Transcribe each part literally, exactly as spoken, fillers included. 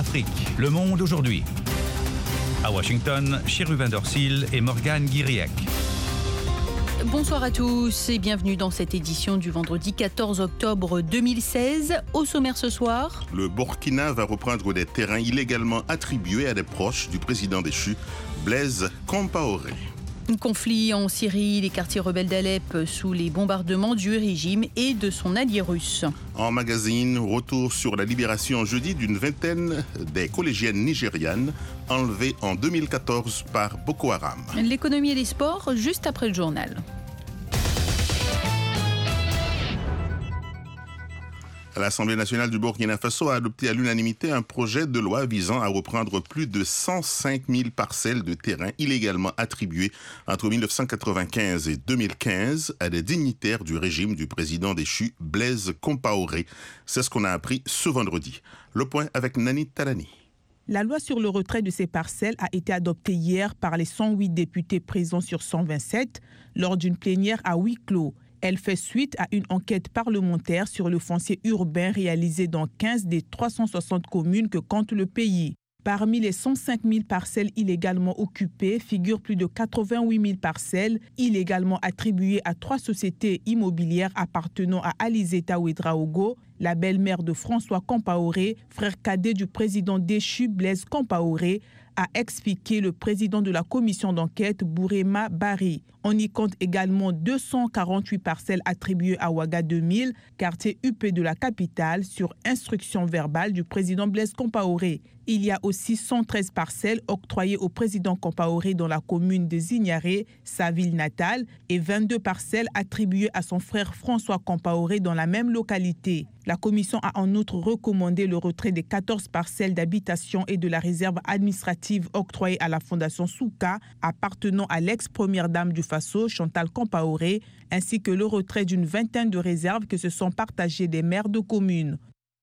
Afrique, Le Monde aujourd'hui. À Washington, Cherubin Dorsil et Morgane Guiriec. Bonsoir à tous et bienvenue dans cette édition du vendredi quatorze octobre deux mille seize. Au sommaire ce soir, le Burkina va reprendre des terrains illégalement attribués à des proches du président déchu, Blaise Compaoré. Un conflit en Syrie, les quartiers rebelles d'Alep sous les bombardements du régime et de son allié russe. En magazine, retour sur la libération jeudi d'une vingtaine des collégiennes nigérianes enlevées en deux mille quatorze par Boko Haram. L'économie et les sports, juste après le journal. L'Assemblée nationale du Burkina Faso a adopté à l'unanimité un projet de loi visant à reprendre plus de cent cinq mille parcelles de terrain illégalement attribuées entre dix-neuf cent quatre-vingt-quinze et deux mille quinze à des dignitaires du régime du président déchu Blaise Compaoré. C'est ce qu'on a appris ce vendredi. Le point avec Nani Talani. La loi sur le retrait de ces parcelles a été adoptée hier par les cent huit députés présents sur cent vingt-sept lors d'une plénière à huis clos. Elle fait suite à une enquête parlementaire sur le foncier urbain réalisée dans quinze des trois cent soixante communes que compte le pays. Parmi les cent cinq mille parcelles illégalement occupées figurent plus de quatre-vingt-huit mille parcelles illégalement attribuées à trois sociétés immobilières appartenant à Alizeta Ouedraogo, la belle-mère de François Compaoré, frère cadet du président déchu Blaise Compaoré, a expliqué le président de la commission d'enquête, Bourema Bari. On y compte également deux cent quarante-huit parcelles attribuées à Ouaga deux mille, quartier huppé de la capitale, sur instruction verbale du président Blaise Compaoré. Il y a aussi cent treize parcelles octroyées au président Compaoré dans la commune de Zignaré, sa ville natale, et vingt-deux parcelles attribuées à son frère François Compaoré dans la même localité. La commission a en outre recommandé le retrait des quatorze parcelles d'habitation et de la réserve administrative octroyée à la fondation Souka, appartenant à l'ex-première dame du Faso, Chantal Compaoré, ainsi que le retrait d'une vingtaine de réserves que se sont partagées des maires de communes.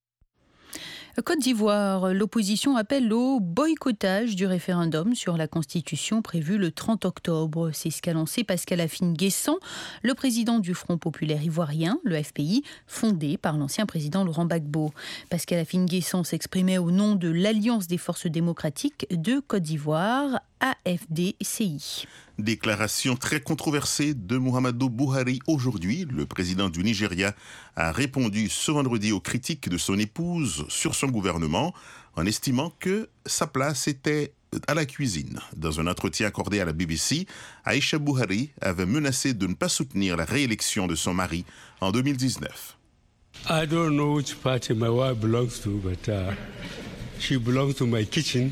Côte d'Ivoire, l'opposition appelle au boycottage du référendum sur la Constitution prévu le trente octobre. C'est ce qu'a lancé Pascal Afine-Guessan, le président du Front populaire ivoirien, le F P I, fondé par l'ancien président Laurent Gbagbo. Pascal Afine-Guessan s'exprimait au nom de l'Alliance des forces démocratiques de Côte d'Ivoire, A F D C I. Déclaration très controversée de Muhammadu Buhari aujourd'hui. Le président du Nigeria a répondu ce vendredi aux critiques de son épouse sur son gouvernement en estimant que sa place était à la cuisine. Dans un entretien accordé à la B B C, Aïcha Buhari avait menacé de ne pas soutenir la réélection de son mari en deux mille dix-neuf. I don't know which party my wife belongs to, but uh, she belongs to my kitchen.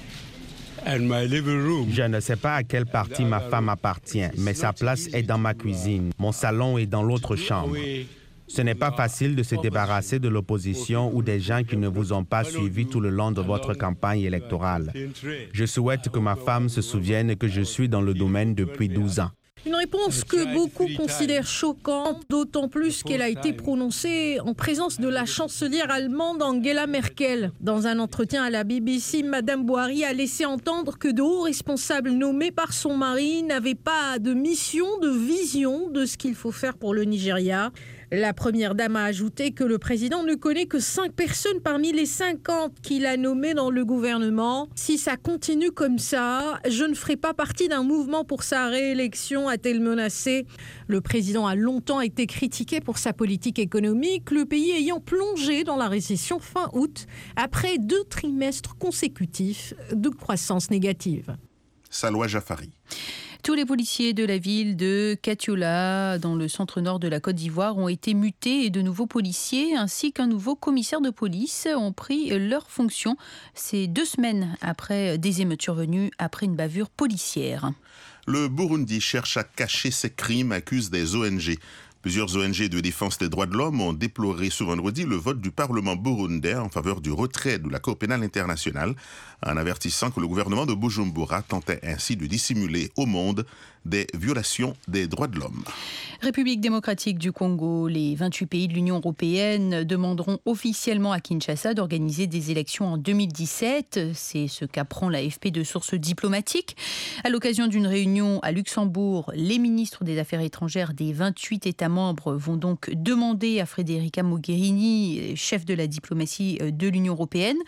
Je ne sais pas à quelle partie ma femme appartient, mais sa place est dans ma cuisine. Mon salon est dans l'autre chambre. Ce n'est pas facile de se débarrasser de l'opposition ou des gens qui ne vous ont pas suivi tout le long de votre campagne électorale. Je souhaite que ma femme se souvienne que je suis dans le domaine depuis douze ans. Une réponse que beaucoup considèrent choquante, d'autant plus qu'elle a été prononcée en présence de la chancelière allemande Angela Merkel. Dans un entretien à la B B C, Madame Buhari a laissé entendre que de hauts responsables nommés par son mari n'avaient pas de mission, de vision de ce qu'il faut faire pour le Nigeria. La première dame a ajouté que le président ne connaît que cinq personnes parmi les cinquante qu'il a nommées dans le gouvernement. Si ça continue comme ça, je ne ferai pas partie d'un mouvement pour sa réélection, a-t-elle menacé. Le président a longtemps été critiqué pour sa politique économique, le pays ayant plongé dans la récession fin août après deux trimestres consécutifs de croissance négative. Salwa Jafari. Tous les policiers de la ville de Katiola, dans le centre-nord de la Côte d'Ivoire, ont été mutés et de nouveaux policiers ainsi qu'un nouveau commissaire de police ont pris leurs fonctions. C'est deux semaines après des émeutes survenues après une bavure policière. Le Burundi cherche à cacher ses crimes, accuse des O N G. Plusieurs O N G de défense des droits de l'homme ont déploré ce vendredi le vote du Parlement burundais en faveur du retrait de la Cour pénale internationale, en avertissant que le gouvernement de Bujumbura tentait ainsi de dissimuler au monde des violations des droits de l'homme. République démocratique du Congo, les vingt-huit pays de l'Union européenne demanderont officiellement à Kinshasa d'organiser des élections en deux mille dix-sept. C'est ce qu'apprend l'A F P de sources diplomatiques. À l'occasion d'une réunion à Luxembourg, les ministres des Affaires étrangères des vingt-huit États membres vont donc demander à Federica Mogherini, chef de la diplomatie de l'Union européenne,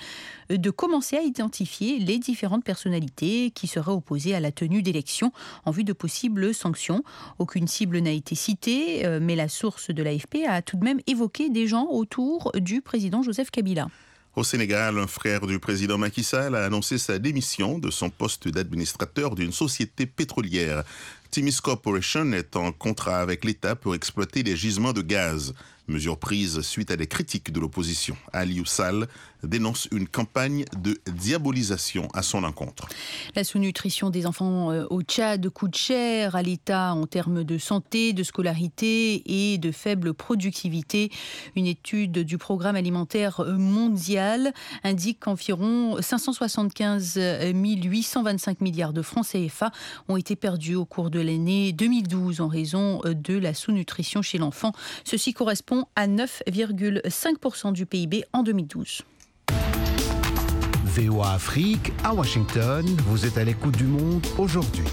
de commencer à identifier les différentes personnalités qui seraient opposées à la tenue d'élections en vue de possibles sanctions. Aucune cible n'a été citée, mais la source de l'A F P a tout de même évoqué des gens autour du président Joseph Kabila. Au Sénégal, un frère du président Macky Sall a annoncé sa démission de son poste d'administrateur d'une société pétrolière. Timis Corporation est en contrat avec l'État pour exploiter des gisements de gaz. Mesure prise suite à des critiques de l'opposition. Aliou Sall dénonce une campagne de diabolisation à son encontre. La sous-nutrition des enfants au Tchad coûte cher à l'État en termes de santé, de scolarité et de faible productivité. Une étude du Programme alimentaire mondial indique qu'environ cinq cent soixante-quinze mille huit cent vingt-cinq milliards de francs C F A ont été perdus au cours de l'année deux mille douze en raison de la sous-nutrition chez l'enfant. Ceci correspond à neuf virgule cinq pour cent du P I B en deux mille douze. V O A Afrique, à Washington, vous êtes à l'écoute du monde aujourd'hui.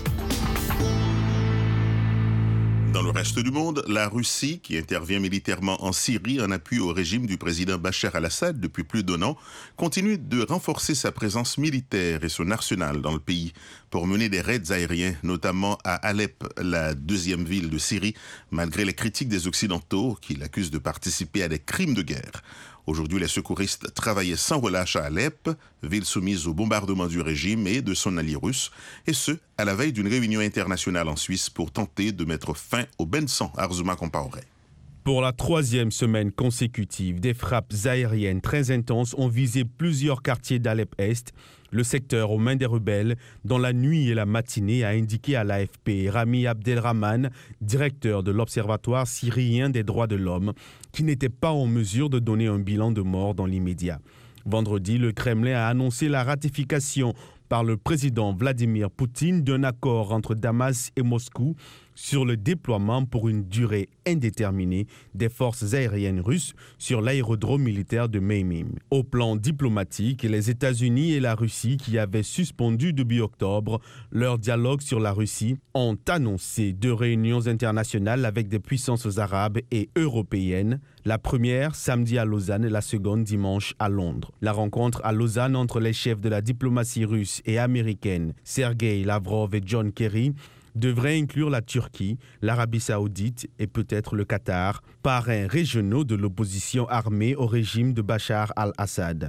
Dans le reste du monde, la Russie, qui intervient militairement en Syrie en appui au régime du président Bachar al-Assad depuis plus d'un an, continue de renforcer sa présence militaire et son arsenal dans le pays pour mener des raids aériens, notamment à Alep, la deuxième ville de Syrie, malgré les critiques des Occidentaux qui l'accusent de participer à des crimes de guerre. Aujourd'hui, les secouristes travaillaient sans relâche à Alep, ville soumise au bombardement du régime et de son allié russe, et ce, à la veille d'une réunion internationale en Suisse pour tenter de mettre fin au Bensan Arzouma Compaoré. Pour la troisième semaine consécutive, des frappes aériennes très intenses ont visé plusieurs quartiers d'Alep-Est, le secteur aux mains des rebelles, dans la nuit et la matinée, a indiqué à l'A F P Rami Abdelrahman, directeur de l'Observatoire syrien des droits de l'homme, qui n'était pas en mesure de donner un bilan de morts dans l'immédiat. Vendredi, le Kremlin a annoncé la ratification par le président Vladimir Poutine d'un accord entre Damas et Moscou sur le déploiement pour une durée indéterminée des forces aériennes russes sur l'aérodrome militaire de Meymim. Au plan diplomatique, les États-Unis et la Russie, qui avaient suspendu depuis octobre leur dialogue sur la Russie, ont annoncé deux réunions internationales avec des puissances arabes et européennes. La première samedi à Lausanne et la seconde dimanche à Londres. La rencontre à Lausanne entre les chefs de la diplomatie russe et américaine, Sergei Lavrov et John Kerry, devrait inclure la Turquie, l'Arabie saoudite et peut-être le Qatar, parrains régionaux de l'opposition armée au régime de Bachar al-Assad.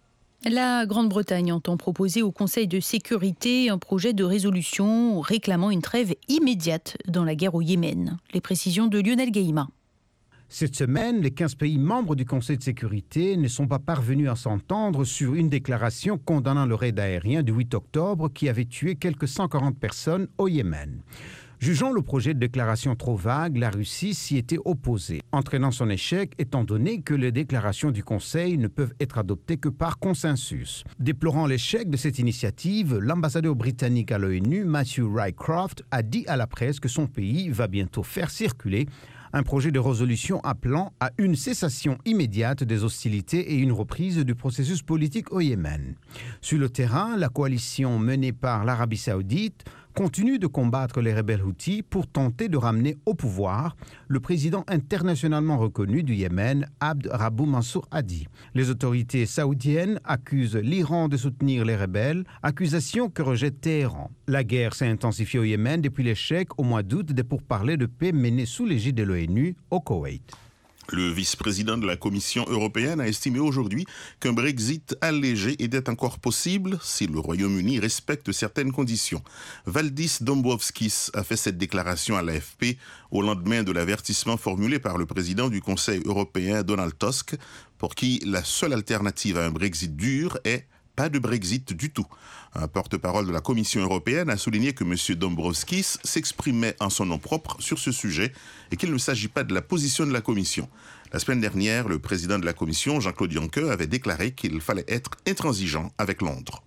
La Grande-Bretagne entend proposer au Conseil de sécurité un projet de résolution réclamant une trêve immédiate dans la guerre au Yémen. Les précisions de Lionel Guéhima. Cette semaine, les quinze pays membres du Conseil de sécurité ne sont pas parvenus à s'entendre sur une déclaration condamnant le raid aérien du huit octobre qui avait tué quelques cent quarante personnes au Yémen. Jugeant le projet de déclaration trop vague, la Russie s'y était opposée, entraînant son échec étant donné que les déclarations du Conseil ne peuvent être adoptées que par consensus. Déplorant l'échec de cette initiative, l'ambassadeur britannique à l'ONU, Matthew Rycroft, a dit à la presse que son pays va bientôt faire circuler un projet de résolution appelant à une cessation immédiate des hostilités et une reprise du processus politique au Yémen. Sur le terrain, la coalition menée par l'Arabie saoudite continue de combattre les rebelles Houthis pour tenter de ramener au pouvoir le président internationalement reconnu du Yémen, Abd Rabbu Mansour Hadi. Les autorités saoudiennes accusent l'Iran de soutenir les rebelles, accusation que rejette Téhéran. La guerre s'est intensifiée au Yémen depuis l'échec au mois d'août des pourparlers de paix menés sous l'égide de l'ONU au Koweït. Le vice-président de la Commission européenne a estimé aujourd'hui qu'un Brexit allégé était encore possible si le Royaume-Uni respecte certaines conditions. Valdis Dombrovskis a fait cette déclaration à l'A F P au lendemain de l'avertissement formulé par le président du Conseil européen Donald Tusk, pour qui la seule alternative à un Brexit dur est pas de Brexit du tout. Un porte-parole de la Commission européenne a souligné que M. Dombrovskis s'exprimait en son nom propre sur ce sujet et qu'il ne s'agit pas de la position de la Commission. La semaine dernière, le président de la Commission, Jean-Claude Juncker, avait déclaré qu'il fallait être intransigeant avec Londres.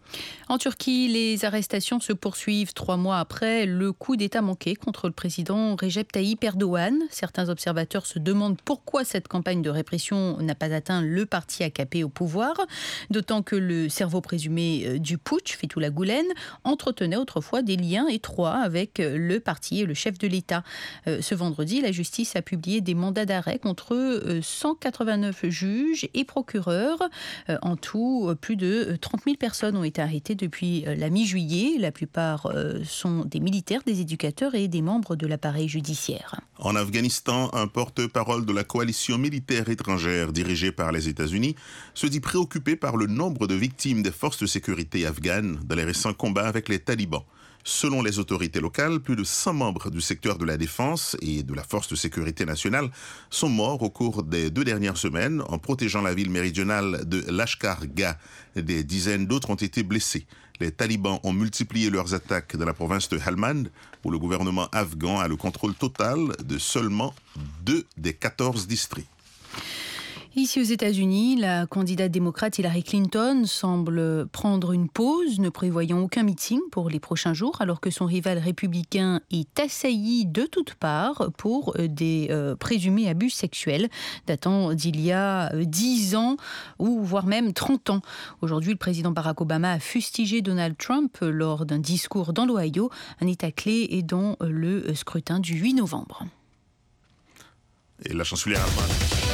En Turquie, les arrestations se poursuivent trois mois après le coup d'État manqué contre le président Recep Tayyip Erdogan. Certains observateurs se demandent pourquoi cette campagne de répression n'a pas atteint le parti A K P au pouvoir, d'autant que le cerveau présumé du putsch, Fethullah Gülen, entretenait autrefois des liens étroits avec le parti et le chef de l'État. Ce vendredi, la justice a publié des mandats d'arrêt contre cent quatre-vingt-neuf juges et procureurs. En tout, plus de trente mille personnes ont été arrêtées depuis la mi-juillet. La plupart sont des militaires, des éducateurs et des membres de l'appareil judiciaire. En Afghanistan, un porte-parole de la coalition militaire étrangère dirigée par les États-Unis se dit préoccupé par le nombre de victimes des forces de sécurité afghanes dans les récents combats avec les talibans. Selon les autorités locales, plus de cent membres du secteur de la défense et de la force de sécurité nationale sont morts au cours des deux dernières semaines en protégeant la ville méridionale de Lashkar-Gah. Des dizaines d'autres ont été blessés. Les talibans ont multiplié leurs attaques dans la province de Helmand, où le gouvernement afghan a le contrôle total de seulement deux des quatorze districts. Ici aux États-Unis, la candidate démocrate Hillary Clinton semble prendre une pause, ne prévoyant aucun meeting pour les prochains jours, alors que son rival républicain est assailli de toutes parts pour des euh, présumés abus sexuels datant d'il y a dix ans ou voire même trente ans. Aujourd'hui, le président Barack Obama a fustigé Donald Trump lors d'un discours dans l'Ohio, un État clé et dans le scrutin du huit novembre. Et la chancelière allemande.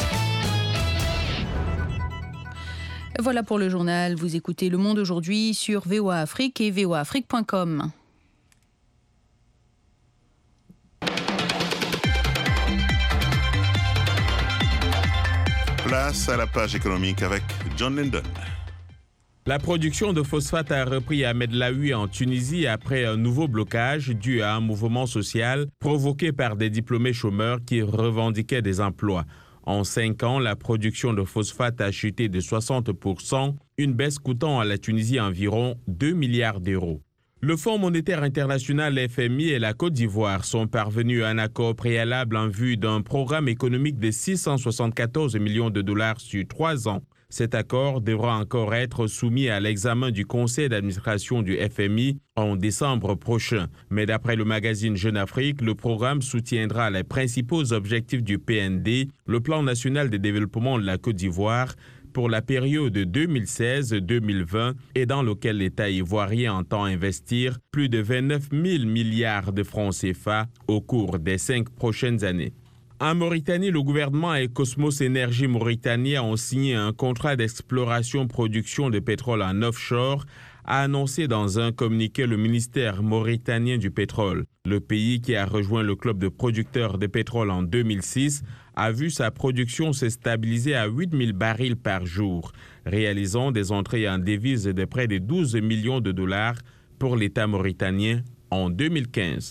Voilà pour le journal. Vous écoutez Le Monde aujourd'hui sur V O A Afrique et v o a afrique point com. Place à la page économique avec John Linden. La production de phosphate a repris à Medlaoui en Tunisie après un nouveau blocage dû à un mouvement social provoqué par des diplômés chômeurs qui revendiquaient des emplois. En cinq ans, la production de phosphate a chuté de soixante pour cent, une baisse coûtant à la Tunisie environ deux milliards d'euros. Le Fonds monétaire international F M I et la Côte d'Ivoire sont parvenus à un accord préalable en vue d'un programme économique de six cent soixante-quatorze millions de dollars sur trois ans. Cet accord devra encore être soumis à l'examen du conseil d'administration du F M I en décembre prochain. Mais d'après le magazine Jeune Afrique, le programme soutiendra les principaux objectifs du P N D, le plan national de développement de la Côte d'Ivoire, pour la période deux mille seize à deux mille vingt et dans lequel l'État ivoirien entend investir plus de vingt-neuf mille milliards de francs C F A au cours des cinq prochaines années. En Mauritanie, le gouvernement et Cosmos Énergie Mauritanie ont signé un contrat d'exploration-production de pétrole en offshore, a annoncé dans un communiqué le ministère mauritanien du pétrole. Le pays, qui a rejoint le club de producteurs de pétrole en deux mille six, a vu sa production se stabiliser à huit mille barils par jour, réalisant des entrées en devises de près de douze millions de dollars pour l'État mauritanien en deux mille quinze.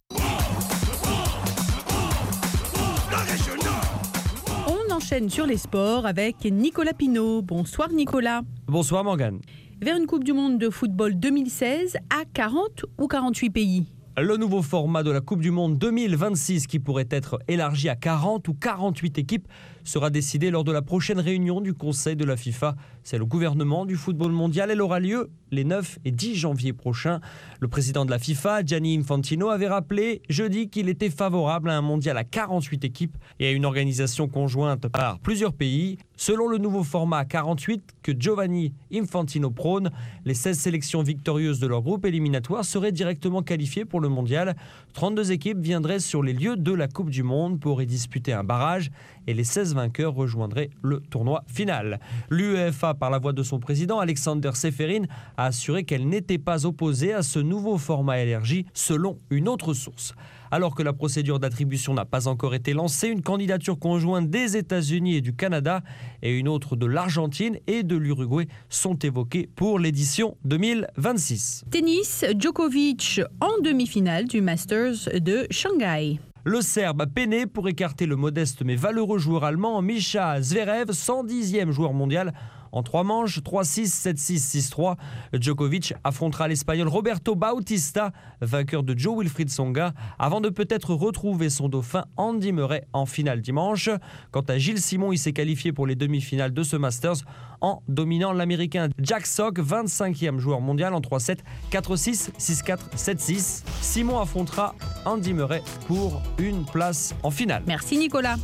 On enchaîne sur les sports avec Nicolas Pinault. Bonsoir Nicolas. Bonsoir Morgane. Vers une Coupe du Monde de football deux mille seize à quarante ou quarante-huit pays. Le nouveau format de la Coupe du Monde deux mille vingt-six, qui pourrait être élargi à quarante ou quarante-huit équipes, sera décidé lors de la prochaine réunion du Conseil de la FIFA. C'est le gouvernement du football mondial. Elle aura lieu les neuf et dix janvier prochains. Le président de la FIFA, Gianni Infantino, avait rappelé jeudi qu'il était favorable à un mondial à quarante-huit équipes et à une organisation conjointe par plusieurs pays. Selon le nouveau format à quarante-huit que Giovanni Infantino prône, les seize sélections victorieuses de leur groupe éliminatoire seraient directement qualifiées pour le mondial. trente-deux équipes viendraient sur les lieux de la Coupe du Monde pour y disputer un barrage et les seize vainqueurs rejoindraient le tournoi final. L'UEFA, par la voix de son président Alexander Seferin, a assuré qu'elle n'était pas opposée à ce nouveau format élargi selon une autre source. Alors que la procédure d'attribution n'a pas encore été lancée, une candidature conjointe des États-Unis et du Canada et une autre de l'Argentine et de l'Uruguay sont évoquées pour l'édition deux mille vingt-six. Tennis, Djokovic en demi-finale du Masters de Shanghai. Le Serbe a peiné pour écarter le modeste mais valeureux joueur allemand Mischa Zverev, cent dixième joueur mondial, en trois manches, trois six, sept six, six trois. Djokovic affrontera l'Espagnol Roberto Bautista, vainqueur de Joe Wilfried Tsonga, avant de peut-être retrouver son dauphin Andy Murray en finale dimanche. Quant à Gilles Simon, il s'est qualifié pour les demi-finales de ce Masters en dominant l'Américain Jack Sock, vingt-cinquième joueur mondial en trois sept, quatre six, six quatre, sept six. Simon affrontera Andy Murray pour une place en finale. Merci Nicolas.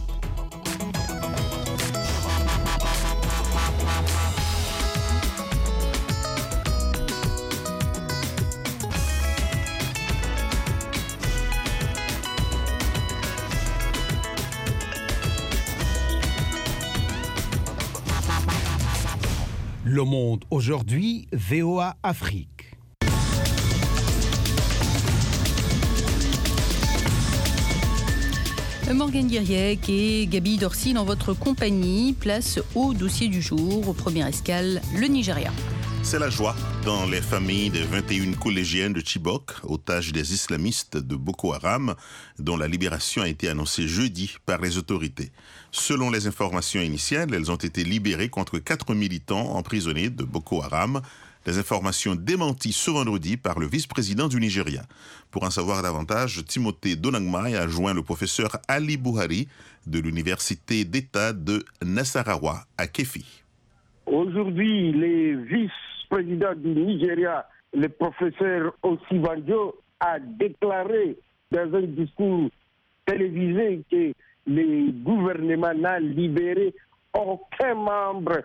Le Monde aujourd'hui, V O A Afrique. Morgane Guiriec et Gaby Dorsil en votre compagnie. Place au dossier du jour. Au premier escale, le Nigeria. C'est la joie dans les familles des vingt et une collégiennes de Chibok, otages des islamistes de Boko Haram, dont la libération a été annoncée jeudi par les autorités. Selon les informations initiales, elles ont été libérées contre quatre militants emprisonnés de Boko Haram. Des informations démenties ce vendredi par le vice-président du Nigeria. Pour en savoir davantage, Timothée Donangmai a joint le professeur Ali Buhari de l'université d'État de Nasarawa à Kefi. Aujourd'hui, les vice-présidents du Nigeria, le professeur Osibanjo, a déclaré dans un discours télévisé que le gouvernement n'a libéré aucun membre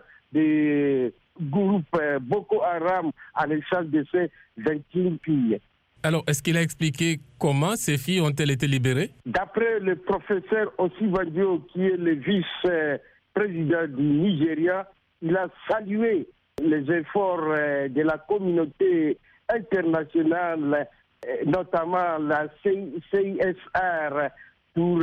du groupe Boko Haram en échange de ces vingt et une filles. Alors, est-ce qu'il a expliqué comment ces filles ont-elles été libérées? D'après le professeur Osibanjo, qui est le vice-président du Nigeria, il a salué les efforts de la communauté internationale, notamment la C I S R, pour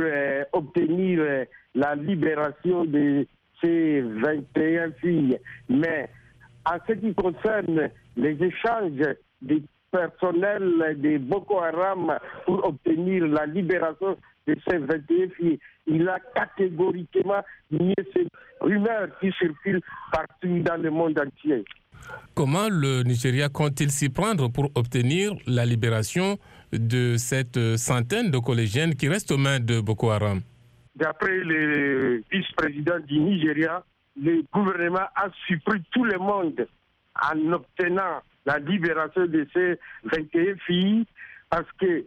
obtenir la libération de ces vingt et une filles. Mais en ce qui concerne les échanges des personnels de Boko Haram pour obtenir la libération de ces vingt et une filles, il a catégoriquement nié ces rumeurs qui circulent partout dans le monde entier. Comment le Nigeria compte-t-il s'y prendre pour obtenir la libération de cette centaine de collégiennes qui restent aux mains de Boko Haram? D'après le vice-président du Nigeria, le gouvernement a surpris tout le monde en obtenant la libération de ces vingt et une filles parce que,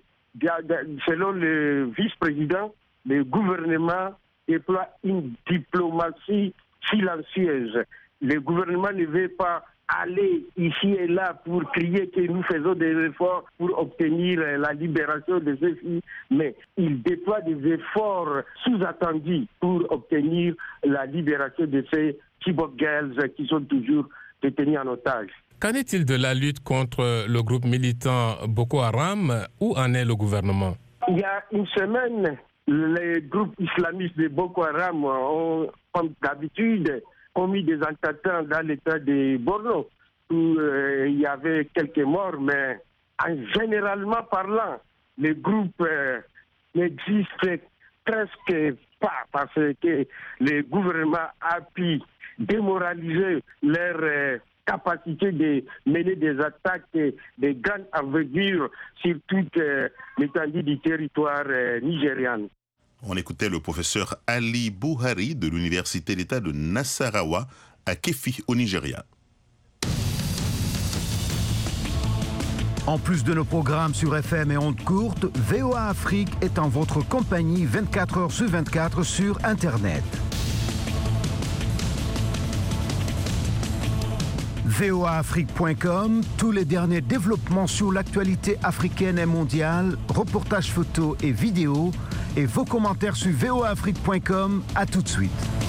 selon le vice-président, le gouvernement déploie une diplomatie silencieuse. Le gouvernement ne veut pas aller ici et là pour crier que nous faisons des efforts pour obtenir la libération de ces filles, mais il déploie des efforts sous-attendus pour obtenir la libération de ces Chibok Girls qui sont toujours détenues en otage. Qu'en est-il de la lutte contre le groupe militant Boko Haram? Où en est le gouvernement? Il y a une semaine, les groupes islamistes de Boko Haram ont, comme d'habitude, commis des attentats dans l'état de Borno, où euh, il y avait quelques morts, mais en généralement parlant, le groupe euh, n'existe presque pas parce que le gouvernement a pu démoraliser leur euh, capacité de mener des attaques de grande envergure sur toute euh, l'étendue du territoire euh, nigérian. On écoutait le professeur Ali Buhari de l'université d'État de Nasarawa à Kefi au Nigeria. En plus de nos programmes sur F M et ondes courtes, V O A Afrique est en votre compagnie vingt-quatre heures sur vingt-quatre sur Internet. V O A Afrique point com, tous les derniers développements sur l'actualité africaine et mondiale, reportages photos et vidéos, et vos commentaires sur V O A Afrique point com. À tout de suite.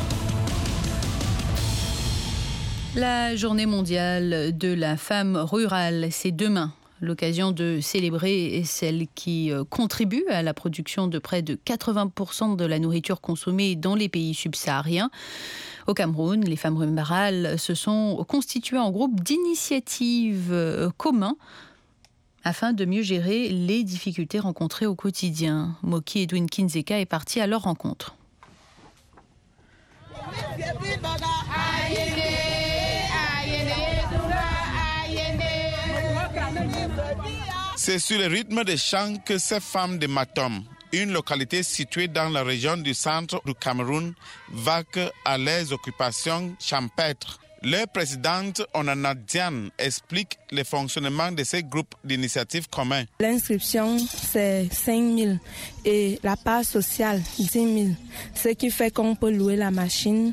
La journée mondiale de la femme rurale, c'est demain. L'occasion de célébrer celle qui contribue à la production de près de quatre-vingts pour cent de la nourriture consommée dans les pays subsahariens. Au Cameroun, les femmes rurales se sont constituées en groupe d'initiatives communs afin de mieux gérer les difficultés rencontrées au quotidien. Moki Edwin Kinzeka est parti à leur rencontre. C'est sur le rythme des chants que ces femmes de Matom, une localité située dans la région du centre du Cameroun, vaquent à leurs occupations champêtres. Leur présidente, Onana Diane, explique le fonctionnement de ces groupes d'initiatives communs. L'inscription, c'est cinq mille et la part sociale, dix mille. Ce qui fait qu'on peut louer la machine,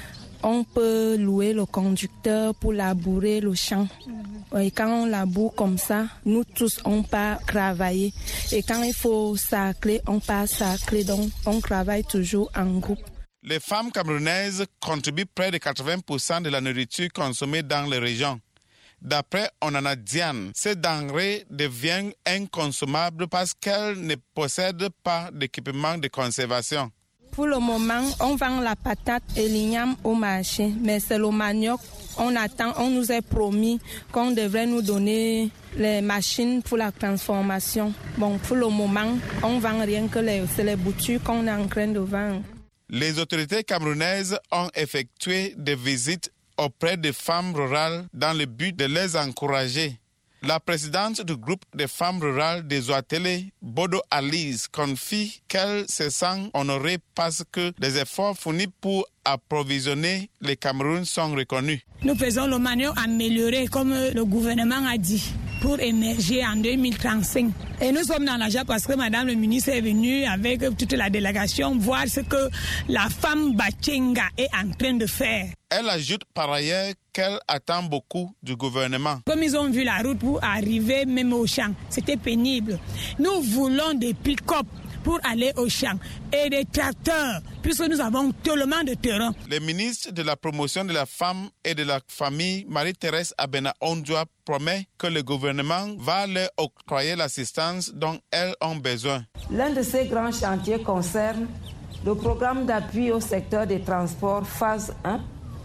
on peut louer le conducteur pour labourer le champ. Et quand on laboure comme ça, nous tous, on part travailler. Et quand il faut sacler, on part sacler. Donc, on travaille toujours en groupe. Les femmes camerounaises contribuent près de quatre-vingts pour cent de la nourriture consommée dans les régions. D'après Onana Diane, ces denrées deviennent inconsommables parce qu'elles ne possèdent pas d'équipement de conservation. Pour le moment, on vend la patate et l'igname au marché, mais c'est le manioc. On attend, on nous a promis qu'on devrait nous donner les machines pour la transformation. Bon, pour le moment, on vend rien que les, c'est les boutures qu'on est en train de vendre. Les autorités camerounaises ont effectué des visites auprès des femmes rurales dans le but de les encourager. La présidente du groupe des femmes rurales des Ouatélé, Bodo Alice, confie qu'elle se sent honorée parce que les efforts fournis pour approvisionner les Cameroun sont reconnus. Nous faisons le manioc amélioré comme le gouvernement a dit pour émerger en deux mille trente-cinq. Et nous sommes dans la joie parce que Madame le ministre est venue avec toute la délégation voir ce que la femme Bachenga est en train de faire. Elle ajoute par ailleurs qu'elle attend beaucoup du gouvernement. Comme ils ont vu la route pour arriver même au champ, c'était pénible. Nous voulons des pick-up pour aller au champ et des tracteurs, puisque nous avons tellement de terrain. Le ministre de la promotion de la femme et de la famille, Marie-Thérèse Abena Ondjoa, promet que le gouvernement va leur octroyer l'assistance dont elles ont besoin. L'un de ces grands chantiers concerne le programme d'appui au secteur des transports phase un,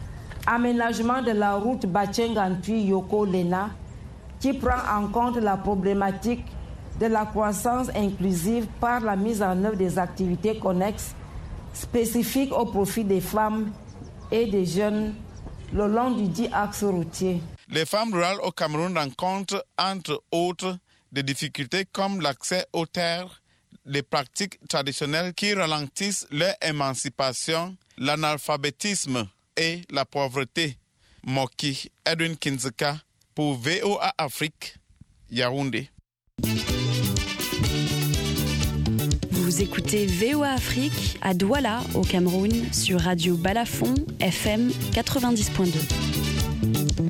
aménagement de la route Bachenga-Yoko-Lena, qui prend en compte la problématique de la croissance inclusive par la mise en œuvre des activités connexes spécifiques au profit des femmes et des jeunes le long du dit axe routier. Les femmes rurales au Cameroun rencontrent, entre autres, des difficultés comme l'accès aux terres, les pratiques traditionnelles qui ralentissent leur émancipation, l'analphabétisme et la pauvreté. Moki Edwin Kinzeka pour V O A Afrique, Yaoundé. Vous écoutez V O A Afrique à Douala, au Cameroun, sur Radio Balafon, F M quatre-vingt-dix point deux.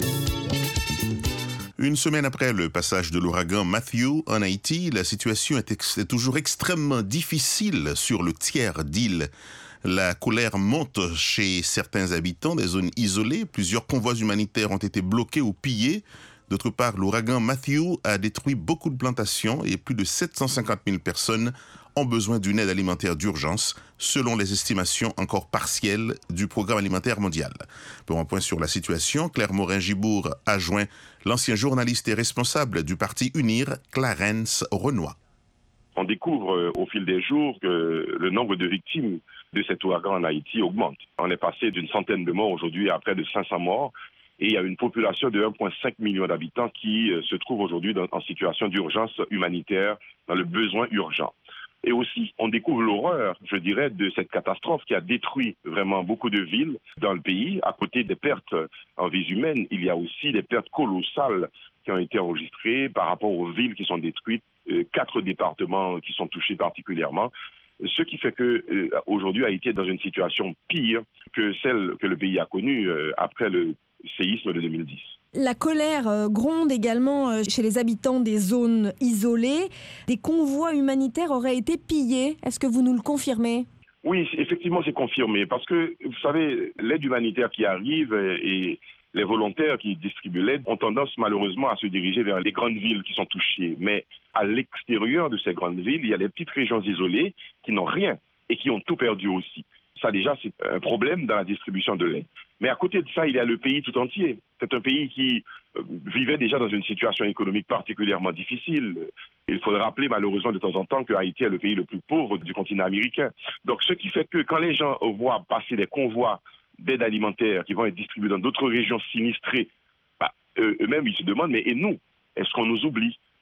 Une semaine après le passage de l'ouragan Matthew en Haïti, la situation est, ex- est toujours extrêmement difficile sur le tiers d'île. La colère monte chez certains habitants des zones isolées. Plusieurs convois humanitaires ont été bloqués ou pillés. D'autre part, l'ouragan Matthew a détruit beaucoup de plantations et plus de sept cent cinquante mille personnes ont besoin d'une aide alimentaire d'urgence, selon les estimations encore partielles du Programme alimentaire mondial. Pour un point sur la situation, Claire Morin-Gibourg a joint l'ancien journaliste et responsable du parti UNIR, Clarence Renoir. On découvre euh, au fil des jours que le nombre de victimes de cet ouragan en Haïti augmente. On est passé d'une centaine de morts aujourd'hui à près de cinq cents morts. Et il y a une population de un virgule cinq million d'habitants qui euh, se trouve aujourd'hui dans, en situation d'urgence humanitaire, dans le besoin urgent. Et aussi, on découvre l'horreur, je dirais, de cette catastrophe qui a détruit vraiment beaucoup de villes dans le pays. À côté des pertes en vies humaines, il y a aussi des pertes colossales qui ont été enregistrées par rapport aux villes qui sont détruites, euh, quatre départements qui sont touchés particulièrement. Ce qui fait que euh, aujourd'hui Haïti est dans une situation pire que celle que le pays a connue euh, après le séisme de deux mille dix. La colère euh, gronde également euh, chez les habitants des zones isolées. Des convois humanitaires auraient été pillés. Est-ce que vous nous le confirmez ? Oui, effectivement, c'est confirmé. Parce que, vous savez, l'aide humanitaire qui arrive et les volontaires qui distribuent l'aide ont tendance malheureusement à se diriger vers les grandes villes qui sont touchées. Mais à l'extérieur de ces grandes villes, il y a des petites régions isolées qui n'ont rien et qui ont tout perdu aussi. Ça, déjà, c'est un problème dans la distribution de l'aide. Mais à côté de ça, il y a le pays tout entier. C'est un pays qui euh, vivait déjà dans une situation économique particulièrement difficile. Il faut le rappeler, malheureusement, de temps en temps, que Haïti est le pays le plus pauvre du continent américain. Donc, ce qui fait que quand les gens voient passer des convois d'aide alimentaire qui vont être distribués dans d'autres régions sinistrées, bah, eux-mêmes, ils se demandent, mais et nous, est-ce qu'on nous oublie ?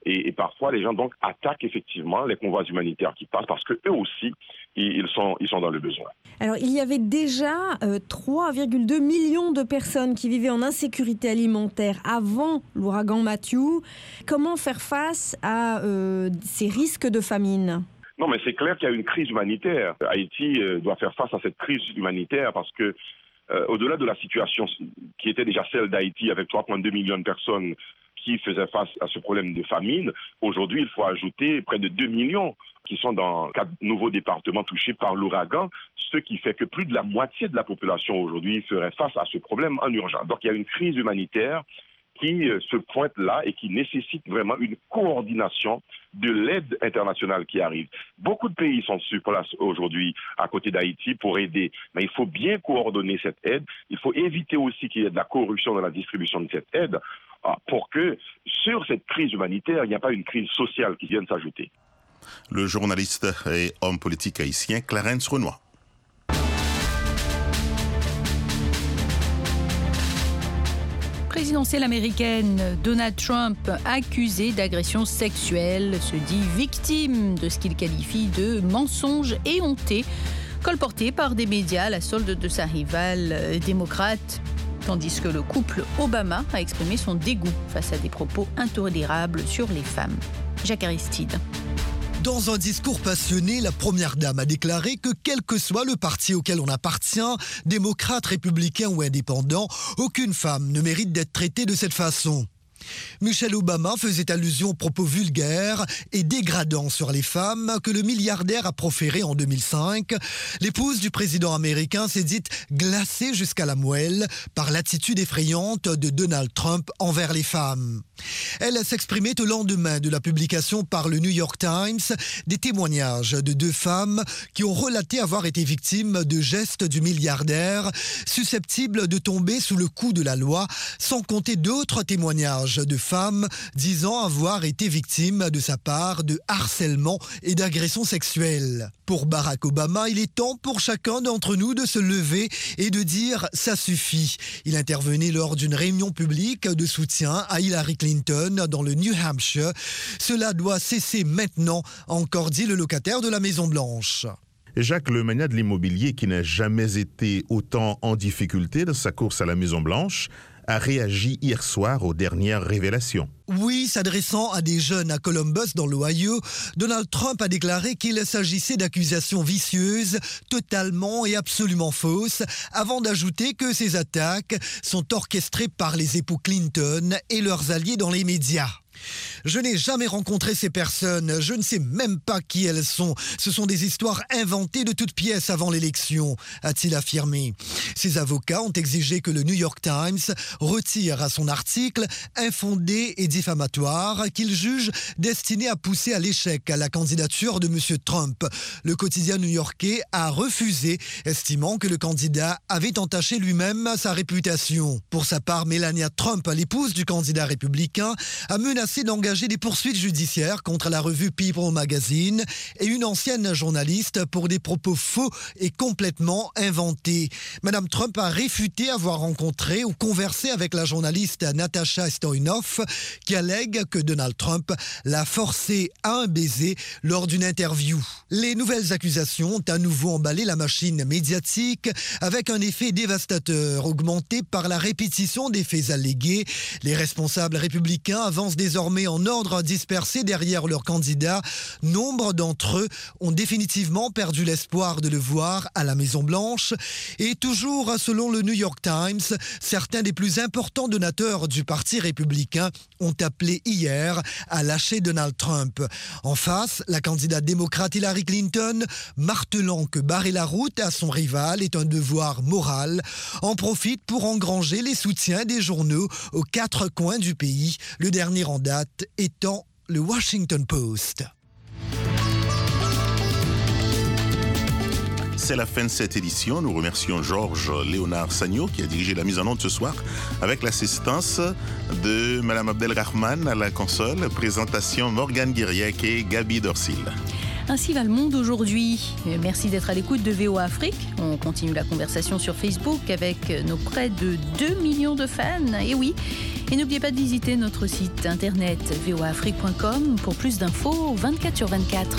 Et, et parfois, les gens donc attaquent effectivement les convois humanitaires qui passent parce qu'eux aussi, ils sont, ils sont dans le besoin. Alors, il y avait déjà euh, trois virgule deux millions de personnes qui vivaient en insécurité alimentaire avant l'ouragan Matthew. Comment faire face à euh, ces risques de famine ? Non, mais c'est clair qu'il y a une crise humanitaire. Haïti euh, doit faire face à cette crise humanitaire parce que, euh, au-delà de la situation qui était déjà celle d'Haïti avec trois virgule deux millions de personnes qui faisaient face à ce problème de famine, aujourd'hui, il faut ajouter près de deux millions qui sont dans quatre nouveaux départements touchés par l'ouragan, ce qui fait que plus de la moitié de la population aujourd'hui ferait face à ce problème en urgence. Donc, il y a une crise humanitaire qui se pointe là et qui nécessite vraiment une coordination de l'aide internationale qui arrive. Beaucoup de pays sont sur place aujourd'hui à côté d'Haïti pour aider, mais il faut bien coordonner cette aide. Il faut éviter aussi qu'il y ait de la corruption dans la distribution de cette aide pour que sur cette crise humanitaire, il n'y a pas une crise sociale qui vienne s'ajouter. Le journaliste et homme politique haïtien Clarence Renoir. Présidentielle américaine, Donald Trump, accusé d'agression sexuelle, se dit victime de ce qu'il qualifie de mensonge éhonté, colporté par des médias à la solde de sa rivale démocrate, tandis que le couple Obama a exprimé son dégoût face à des propos intolérables sur les femmes. Jacques Aristide. Dans un discours passionné, la première dame a déclaré que quel que soit le parti auquel on appartient, démocrate, républicain ou indépendant, aucune femme ne mérite d'être traitée de cette façon. Michelle Obama faisait allusion aux propos vulgaires et dégradants sur les femmes que le milliardaire a proférés en deux mille cinq. L'épouse du président américain s'est dite glacée jusqu'à la moelle par l'attitude effrayante de Donald Trump envers les femmes. Elle s'exprimait au lendemain de la publication par le New York Times des témoignages de deux femmes qui ont relaté avoir été victimes de gestes du milliardaire, susceptibles de tomber sous le coup de la loi, sans compter d'autres témoignages de femmes disant avoir été victimes de sa part de harcèlement et d'agression sexuelle. Pour Barack Obama, il est temps pour chacun d'entre nous de se lever et de dire « ça suffit ». Il intervenait lors d'une réunion publique de soutien à Hillary Clinton dans le New Hampshire. « Cela doit cesser maintenant », a encore dit le locataire de la Maison-Blanche. Jacques, le magnat de l'immobilier qui n'a jamais été autant en difficulté dans sa course à la Maison-Blanche, a réagi hier soir aux dernières révélations. Oui, s'adressant à des jeunes à Columbus dans l'Ohio, Donald Trump a déclaré qu'il s'agissait d'accusations vicieuses, totalement et absolument fausses, avant d'ajouter que ces attaques sont orchestrées par les époux Clinton et leurs alliés dans les médias. Je n'ai jamais rencontré ces personnes, je ne sais même pas qui elles sont. Ce sont des histoires inventées de toutes pièces avant l'élection, a-t-il affirmé. Ses avocats ont exigé que le New York Times retire à son article infondé et diffamatoire qu'il juge destiné à pousser à l'échec à la candidature de M. Trump. Le quotidien new-yorkais a refusé, estimant que le candidat avait entaché lui-même sa réputation. Pour sa part, Melania Trump, l'épouse du candidat républicain, a menacé d'engager des poursuites judiciaires contre la revue People Magazine et une ancienne journaliste pour des propos faux et complètement inventés. Madame Trump a réfuté avoir rencontré ou conversé avec la journaliste Natasha Stoynoff qui allègue que Donald Trump l'a forcée à un baiser lors d'une interview. Les nouvelles accusations ont à nouveau emballé la machine médiatique avec un effet dévastateur augmenté par la répétition des faits allégués. Les responsables républicains avancent désormais en ordre dispersé derrière leurs candidats. Nombre d'entre eux ont définitivement perdu l'espoir de le voir à la Maison-Blanche. Et toujours selon le New York Times, certains des plus importants donateurs du Parti républicain ont appelé hier à lâcher Donald Trump. En face, la candidate démocrate Hillary Clinton, martelant que barrer la route à son rival est un devoir moral, en profite pour engranger les soutiens des journaux aux quatre coins du pays. Le dernier en date étant le Washington Post. C'est la fin de cette édition. Nous remercions Georges Léonard Sagno qui a dirigé la mise en onde ce soir avec l'assistance de Mme Abdelrahman à la console. Présentation Morgane Guiriec et Gabi Dorsil. Ainsi va le monde aujourd'hui. Merci d'être à l'écoute de V O A Afrique. On continue la conversation sur Facebook avec nos près de deux millions de fans. Et oui, et n'oubliez pas de visiter notre site internet v o a afrique point com pour plus d'infos vingt-quatre sur vingt-quatre.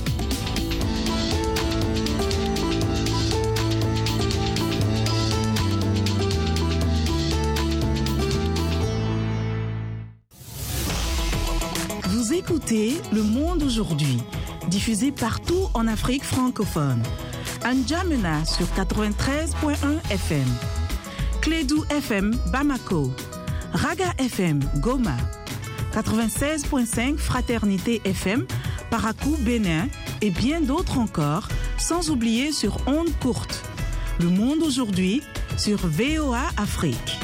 Vous écoutez Le Monde aujourd'hui, diffusé partout en Afrique francophone. N'Djamena sur quatre-vingt-treize point un F M, Clédou F M Bamako, Raga F M Goma, quatre-vingt-seize point cinq Fraternité F M Parakou Bénin et bien d'autres encore, sans oublier sur ondes courtes. Le Monde aujourd'hui sur V O A Afrique.